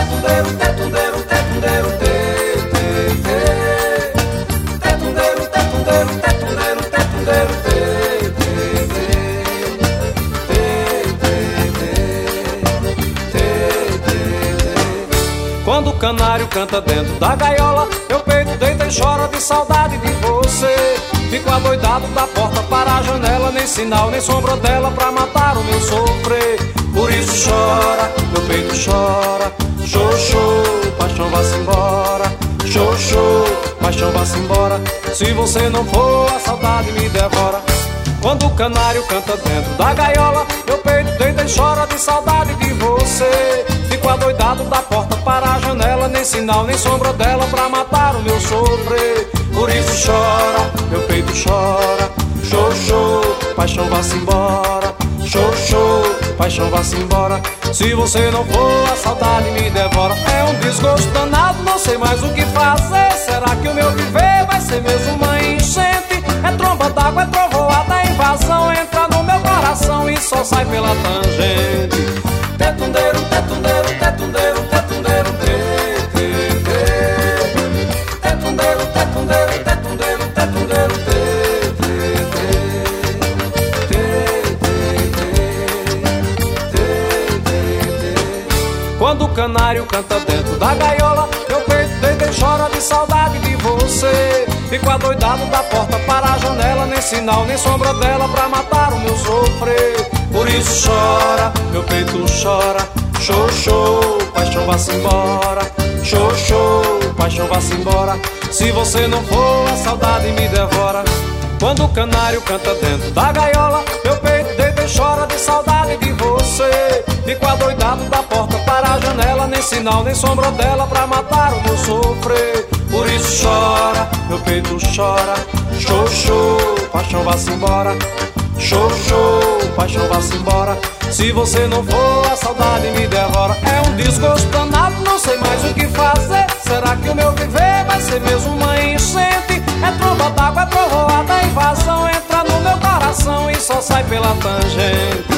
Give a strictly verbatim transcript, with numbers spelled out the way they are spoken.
tetundeiro, tetundeiro, tetundeiro, tê, tê, tê. Tetundeiro, tetundeiro, tetundeiro, tetundeiro, tê, tê, tê. Tê, tê, tê, tê, tê, tê. Quando o canário canta dentro da gaiola, meu peito deita e chora de saudade de você. Fico adoidado da porta para a janela, nem sinal, nem sombra dela pra matar o meu sofrer. Por isso chora, meu peito chora. Xô, xô, paixão vá-se embora. Xô, xô, paixão vá-se embora. Se você não for, a saudade me devora. Quando o canário canta dentro da gaiola, meu peito deita e chora de saudade de você. Fico adoidado da porta para a janela, nem sinal, nem sombra dela pra matar o meu sofrer. Por isso chora, meu peito chora. Xô, xô, paixão vá-se embora. Xô, xô, paixão vá-se embora. Se você não for, a saudade me devora. É um desgosto danado, não sei mais o que fazer. Será que o meu viver vai ser mesmo uma enchente? É tromba d'água, é trovoada, é invasão. Entra no meu coração e só sai pela tangente. Tetundeiro, tetundeiro, tetundeiro, tetundeiro, tê, tê, tê. Tetundeiro, tetundeiro, tetundeiro, tetundeiro, tê, tê, tê. Tê, tê, tê, tê, tê. Quando o canário canta dentro da gaiola, meu peito deita e chora de saudade de você. Fico adoidado da porta para a janela, nem sinal, nem sombra dela pra matar o meu sofrer. Por isso chora, meu peito chora. Xô, xô, paixão vá-se embora. Xô, xô, paixão vá-se embora. Se você não for, a saudade me devora. Quando o canário canta dentro da gaiola, meu peito deita e chora de saudade de você. Fico adoidado da porta para a janela, nem sinal, nem sombra dela pra matar o meu sofrer. Por isso chora, meu peito chora. Xô, xô, paixão vá-se embora. Xô, xô, paixão vá-se embora. Se você não for, a saudade me devora. É um desgosto danado, não sei mais o que fazer. Será que o meu viver vai ser mesmo uma enchente? É tromba d'água, é trovoada, é invasão. Entra no meu coração e só sai pela tangente.